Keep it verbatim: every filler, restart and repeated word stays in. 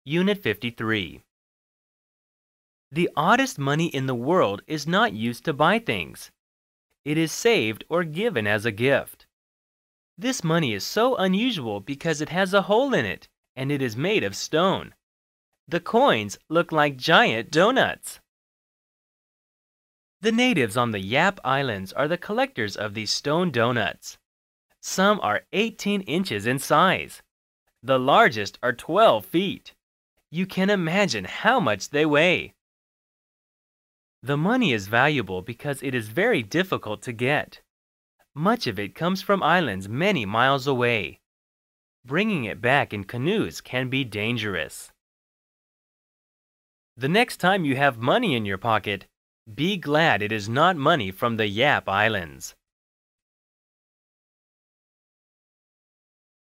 Unit fifty-three. The oddest money in the world is not used to buy things. It is saved or given as a gift. This money is so unusual because it has a hole in it, and it is made of stone. The coins look like giant donuts. The natives on the Yap Islands are the collectors of these stone donuts. Some are eighteen inches in size. The largest are twelve feet. You can imagine how much they weigh. The money is valuable because it is very difficult to get. Much of it comes from islands many miles away. Bringing it back in canoes can be dangerous. The next time you have money in your pocket, be glad it is not money from the Yap Islands.